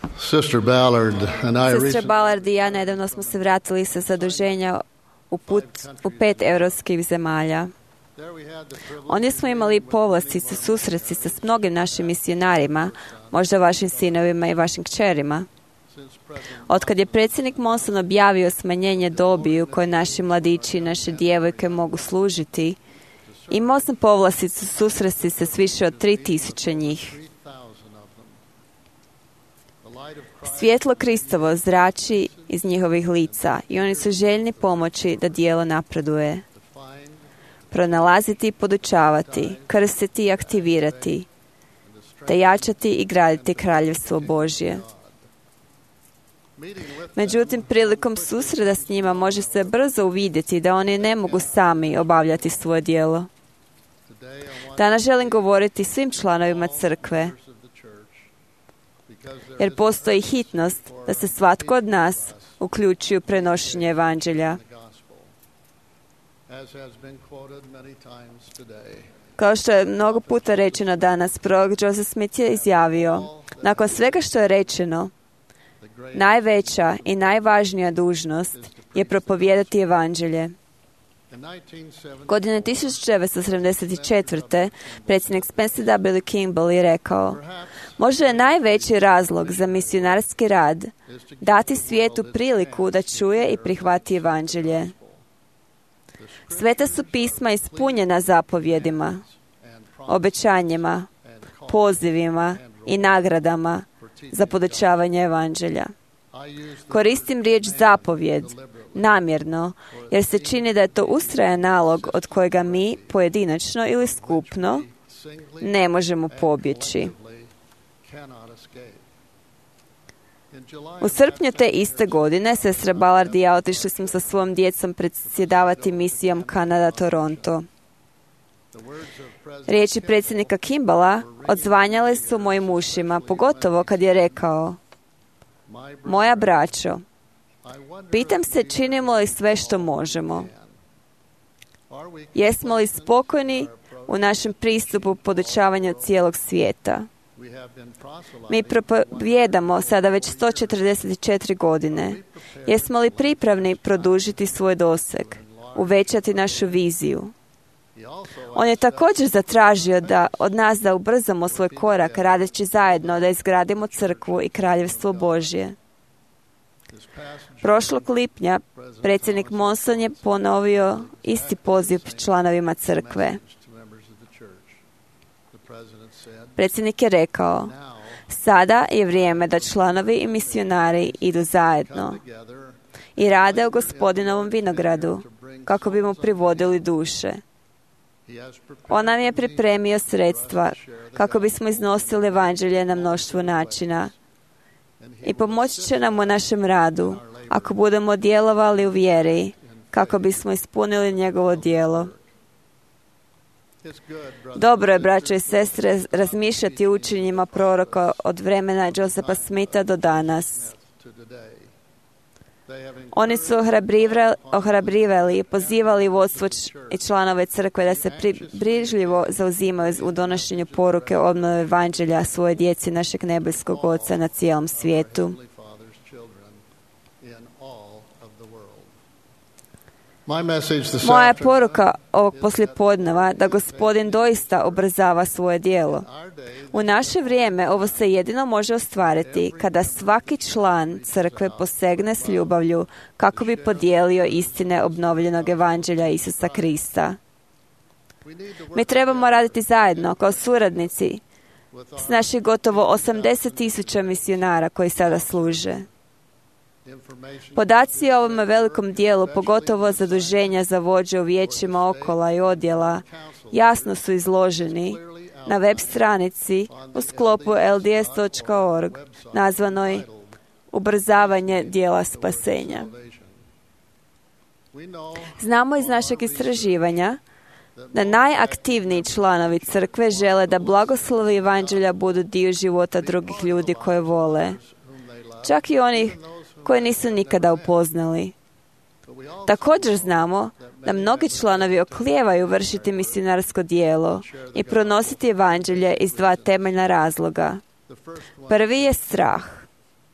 Sister Ballard and I Sestra Ballard i ja nedavno smo se vratili sa zaduženja u 5 europskih zemalja. Ondje smo imali povlastice, susresti sa mnogim našim misionarima, možda vašim sinovima i vašim kćerima. Otkad je predsjednik Monson objavio smanjenje dobi u kojoj naši mladići i naše djevojke mogu služiti, imao sam povlasticu susresti se s više od 3000 njih. Svjetlo Kristovo zrači iz njihovih lica i oni su željni pomoći da djelo napreduje. Pronalaziti i podučavati, krstiti i aktivirati, te jačati i graditi kraljevstvo Božje. Međutim, prilikom susreta s njima može se brzo uvidjeti da oni ne mogu sami obavljati svoje djelo. Danas želim govoriti svim članovima crkve, jer postoji hitnost da se svatko od nas uključi u prenošenje evanđelja. Kao što je mnogo puta rečeno danas, prorok Joseph Smith je izjavio, nakon svega što je rečeno, najveća i najvažnija dužnost je propovijedati evanđelje. Godine 1974. predsjednik Spencer W. Kimball je rekao, možda je najveći razlog za misionarski rad dati svijetu priliku da čuje i prihvati evanđelje. Sveta su pisma ispunjena zapovjedima, obećanjima, pozivima i nagradama za podučavanje evanđelja. Koristim riječ zapovjed namjerno, jer se čini da je to ustrajan nalog od kojega mi, pojedinačno ili skupno, ne možemo pobjeći. U srpnju te iste godine, sestra Ballard i ja otišli smo sa svojom djecom predsjedavati misijom Kanada-Toronto. Riječi predsjednika Kimballa odzvanjale su mojim ušima, pogotovo kad je rekao, moja braćo, pitam se činimo li sve što možemo. Jesmo li spokojni u našem pristupu podučavanju cijelog svijeta? Mi propovijedamo sada već 144 godine. Jesmo li pripravni produžiti svoj doseg, uvećati našu viziju? On je također zatražio od nas da ubrzamo svoj korak radeći zajedno da izgradimo crkvu i kraljevstvo Božje. Prošlog lipnja predsjednik Monson je ponovio isti poziv članovima crkve. Predsjednik je rekao, sada je vrijeme da članovi i misionari idu zajedno i rade u Gospodinovom vinogradu kako bi mu privodili duše. On nam je pripremio sredstva kako bismo iznosili evanđelje na mnoštvo načina i pomoći će nam u našem radu ako budemo djelovali u vjeri kako bismo ispunili njegovo djelo. Dobro je, braćo i sestre, razmišljati o učenjima proroka od vremena Josepha Smitha do danas. Oni su ohrabrivali i pozivali vodstvo i članove crkve da se brižljivo zauzimaju u donošenju poruke obnove evanđelja svoje djeci našeg nebeskog Oca na cijelom svijetu. Moja poruka ovog poslijepodneva da Gospodin doista ubrzava svoje djelo. U naše vrijeme ovo se jedino može ostvariti kada svaki član crkve posegne s ljubavlju kako bi podijelio istine obnovljenog evanđelja Isusa Krista. Mi trebamo raditi zajedno kao suradnici s naših gotovo 80,000 misionara koji sada služe. Podaci o ovome velikom dijelu, pogotovo zaduženja za vođe u vijećima okola i odjela, jasno su izloženi na web stranici u sklopu lds.org, nazvanoj Ubrzavanje dijela spasenja. Znamo iz našeg istraživanja da najaktivniji članovi crkve žele da blagoslovi evanđelja budu dio života drugih ljudi koje vole, čak i onih koje nisu nikada upoznali. Također znamo da mnogi članovi oklijevaju vršiti misionarsko djelo i pronositi evanđelje iz dva temeljna razloga. Prvi je strah.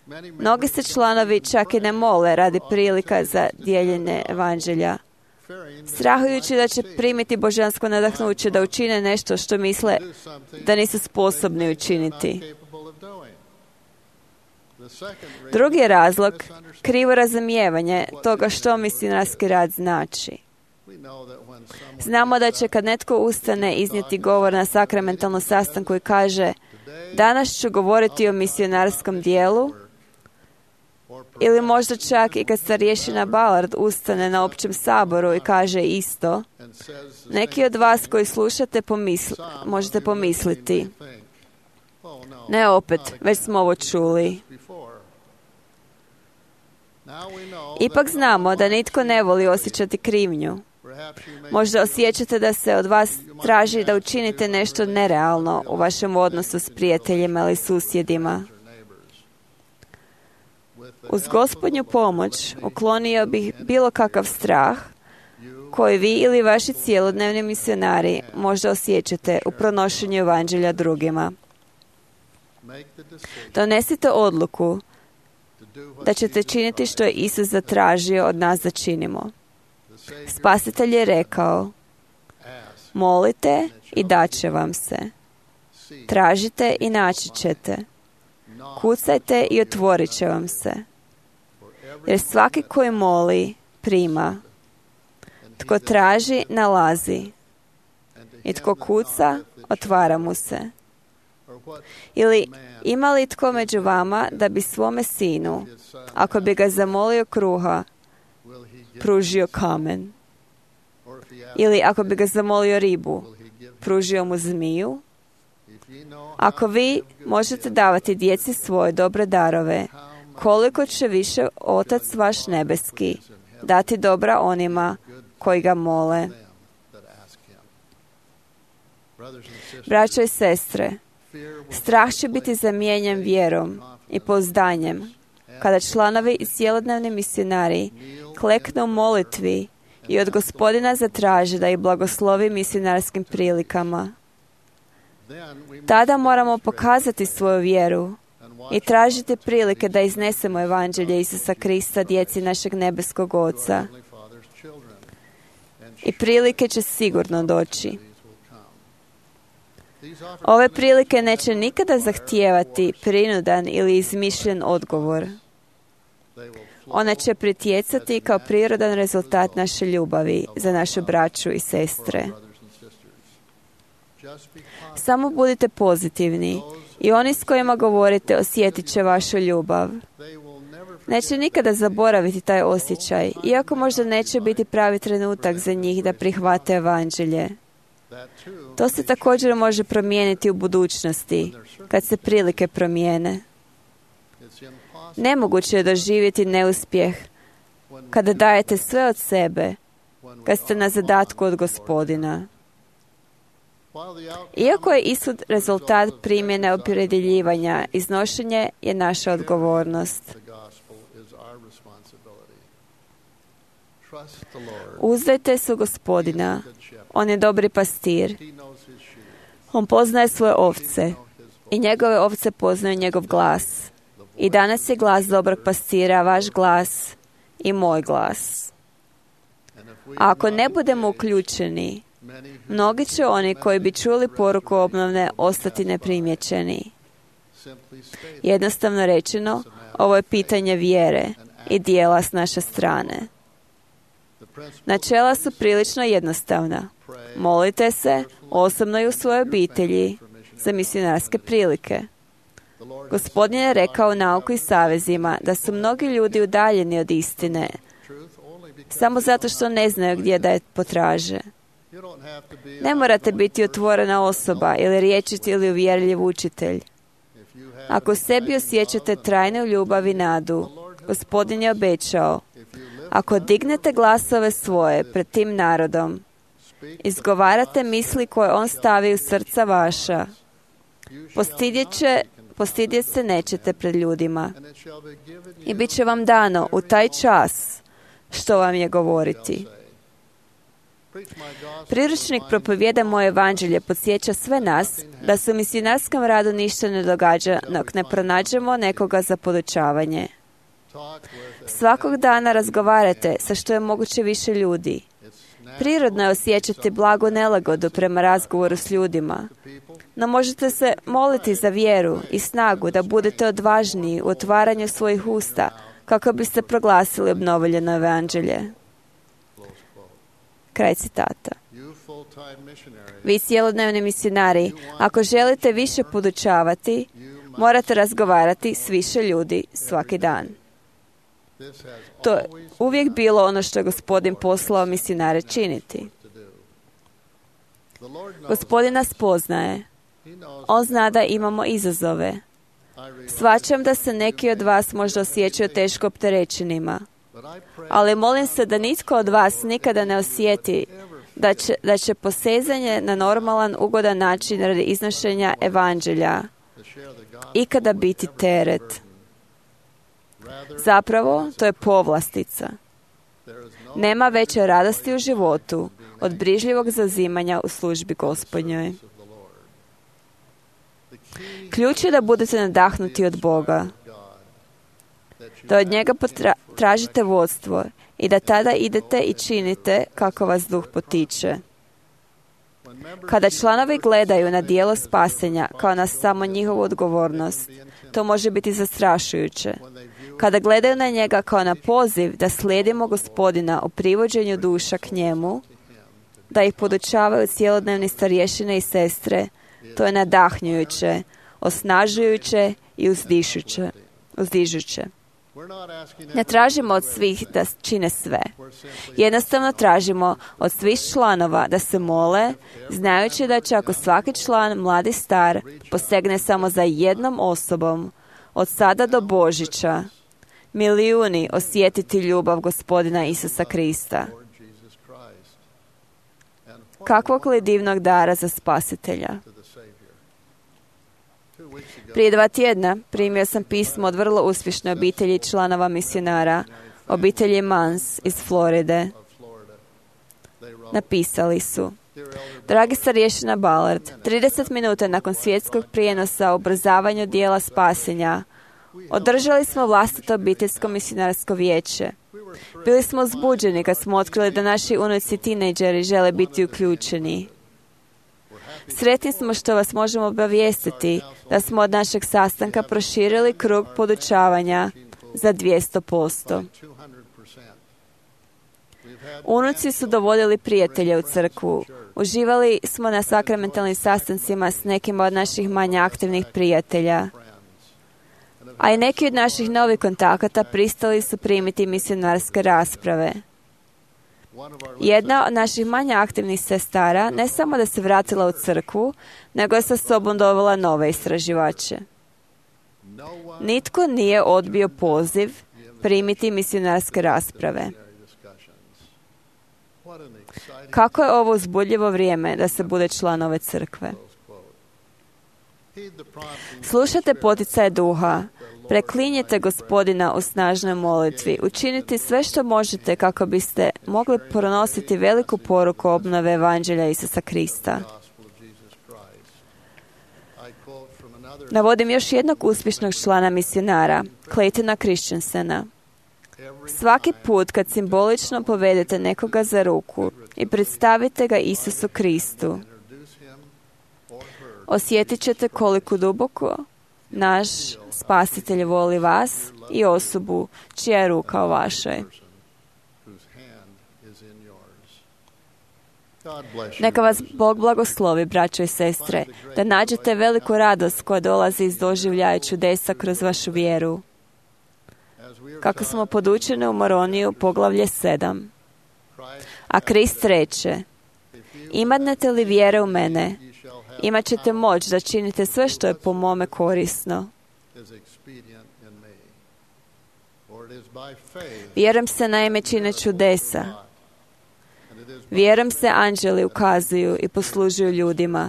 Mnogi se članovi čak i ne mole radi prilika za dijeljenje evanđelja, strahujući da će primiti božansko nadahnuće da učine nešto što misle da nisu sposobni učiniti. Drugi je razlog krivo razumijevanje toga što misionarski rad znači. Znamo da će kad netko ustane iznijeti govor na sakramentalnom sastanku i kaže danas ću govoriti o misionarskom dijelu, ili možda čak i kad starješina Ballard ustane na općem saboru i kaže isto, neki od vas koji slušate možete pomisliti, ne opet, već smo ovo čuli. Ipak znamo da nitko ne voli osjećati krivnju. Možda osjećate da se od vas traži da učinite nešto nerealno u vašem odnosu s prijateljima ili susjedima. Uz Gospodnju pomoć uklonio bih bilo kakav strah koji vi ili vaši cjelodnevni misionari možda osjećate u pronošenju evanđelja drugima. Donesite odluku da ćete činiti što je Isus zatražio od nas da činimo. Spasitelj je rekao, molite i dat će vam se. Tražite i naći ćete. Kucajte i otvorit će vam se. Jer svaki koji moli, prima. Tko traži, nalazi. I tko kuca, otvara mu se. Ili ima li tko među vama da bi svome sinu, ako bi ga zamolio kruha, pružio kamen? Ili ako bi ga zamolio ribu, pružio mu zmiju? Ako vi možete davati djeci svoje dobre darove, koliko će više Otac vaš nebeski dati dobra onima koji ga mole. Braćo i sestre, strah će biti zamijenjen vjerom i pouzdanjem kada članovi i cjelodnevni misionari kleknu u molitvi i od Gospodina zatraže da ih blagoslovi misionarskim prilikama. Tada moramo pokazati svoju vjeru i tražiti prilike da iznesemo evanđelje Isusa Krista djeci našeg nebeskog Oca. I prilike će sigurno doći. Ove prilike neće nikada zahtijevati prinudan ili izmišljen odgovor. One će pritjecati kao prirodan rezultat naše ljubavi za našu braću i sestre. Samo budite pozitivni i oni s kojima govorite osjetit će vašu ljubav. Neće nikada zaboraviti taj osjećaj, iako možda neće biti pravi trenutak za njih da prihvate evanđelje. To se također može promijeniti u budućnosti, kad se prilike promijene. Nemoguće je doživjeti neuspjeh kada dajete sve od sebe, kad ste na zadatku od Gospodina. Iako je ishod rezultat primjene opredjeljivanja, iznošenje je naša odgovornost. Uzdajte se u Gospodina. On je dobri pastir. On poznaje svoje ovce i njegove ovce poznaju njegov glas. I danas je glas dobrog pastira, vaš glas i moj glas. A ako ne budemo uključeni, mnogi će oni koji bi čuli poruku obnovne ostati neprimjećeni. Jednostavno rečeno, ovo je pitanje vjere i dijela s naše strane. Načela su prilično jednostavna. Molite se, osobno i u svojoj obitelji, za misionarske prilike. Gospodin je rekao u Nauku i savezima da su mnogi ljudi udaljeni od istine, samo zato što ne znaju gdje da je potraže. Ne morate biti otvorena osoba ili riječit ili uvjerljiv učitelj. Ako u sebi osjećate trajnu ljubav i nadu, Gospodin je obećao, ako dignete glasove svoje pred tim narodom, izgovarate misli koje on stavi u srca vaša, postidjet se nećete pred ljudima i bit će vam dano u taj čas što vam je govoriti. Priručnik Propovijeda moje evanđelje podsjeća sve nas da se u misionarskom radu ništa ne događa dok ne pronađemo nekoga za podučavanje. Svakog dana razgovarajte sa što je moguće više ljudi. Prirodno je osjećati blagu nelagodu prema razgovoru s ljudima, no možete se moliti za vjeru i snagu da budete odvažniji u otvaranju svojih usta kako biste proglasili obnovljeno evanđelje. Kraj citata. Vi cjelodnevni misionari, ako želite više podučavati, morate razgovarati s više ljudi svaki dan. To je uvijek bilo ono što je Gospodin poslao misionare činiti. Gospodin nas poznaje. On zna da imamo izazove. Shvaćam da se neki od vas možda osjećaju teško opterećenima, ali molim se da nitko od vas nikada ne osjeti da će posezanje na normalan, ugodan način radi iznošenja evanđelja ikada biti teret. Zapravo, to je povlastica. Nema veće radosti u životu od brižljivog zauzimanja u službi Gospodnjoj. Ključ je da budete nadahnuti od Boga, da od njega tražite vodstvo i da tada idete i činite kako vas duh potiče. Kada članovi gledaju na djelo spasenja kao na samo njihovu odgovornost, to može biti zastrašujuće. Kada gledaju na njega kao na poziv da slijedimo Gospodina u privođenju duša k njemu, da ih podučavaju cjelodnevni starješine i sestre, to je nadahnjujuće, osnažujuće i uzdižuće. Ne tražimo od svih da čine sve. Jednostavno tražimo od svih članova da se mole, znajući da će ako svaki član, mladi star, posegne samo za jednom osobom, od sada do Božića, milijuni osjetiti ljubav Gospodina Isusa Krista. Kakvog li divnog dara za spasitelja? Prije 2 tjedna primio sam pismo od vrlo uspješne obitelji članova misionara, obitelji Mans iz Floride. Napisali su: Dragi starješina Ballard, 30 minuta nakon svjetskog prijenosa o ubrzavanju dijela spasenja, održali smo vlastito obiteljsko misionarsko vijeće. Bili smo uzbuđeni kad smo otkrili da naši unuci tinejdžeri žele biti uključeni. Sretni smo što vas možemo obavijestiti da smo od našeg sastanka proširili krug podučavanja za 200%. Unuci su dovodili prijatelje u crkvu. Uživali smo na sakramentalnim sastancima s nekima od naših manje aktivnih prijatelja. A i neki od naših novih kontakata pristali su primiti misionarske rasprave. Jedna od naših manje aktivnih sestara ne samo da se vratila u crkvu, nego je sa sobom dovela nove istraživače. Nitko nije odbio poziv primiti misionarske rasprave. Kako je ovo uzbudljivo vrijeme da se bude član ove crkve? Slušajte poticaje duha, preklinjite Gospodina u snažnoj molitvi, učinite sve što možete kako biste mogli pronositi veliku poruku obnove evanđelja Isusa Krista. Navodim još jednog uspješnog člana misionara, Claytona Christensena. Svaki put kad simbolično povedete nekoga za ruku i predstavite ga Isusu Kristu, osjetit ćete koliko duboko naš Spasitelj voli vas i osobu čija je ruka u vašoj. Neka vas Bog blagoslovi, braćo i sestre, da nađete veliku radost koja dolazi iz doživljaja čudesa kroz vašu vjeru. Kako smo podučeni u Moroniju, poglavlje 7. A Krist reče: Imate li vjere u mene, imat ćete moć da činite sve što je po mome korisno. Vjerujem se naime čine čudesa. Vjerujem se anđeli ukazuju i poslužuju ljudima.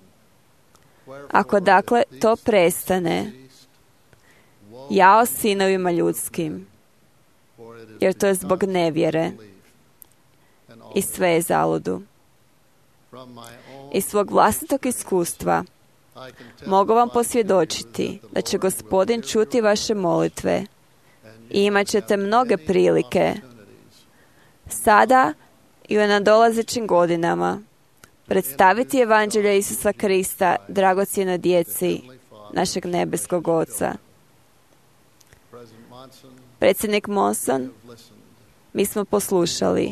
Ako dakle to prestane, jao sinovima ljudskim, jer to je zbog nevjere. i sve je zaludu. Iz svog vlastitog iskustva mogu vam posvjedočiti da će Gospodin čuti vaše molitve i imat ćete mnoge prilike sada i u nadolazećim godinama predstaviti evanđelje Isusa Krista dragocjenoj djeci našeg nebeskog Oca. Predsjednik Monson, mi smo poslušali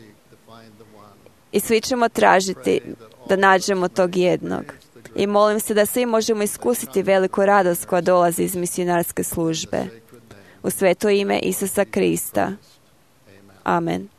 i svi ćemo tražiti da nađemo tog jednog. I molim se da svi možemo iskusiti veliku radost koja dolazi iz misionarske službe. U sveto ime Isusa Krista. Amen.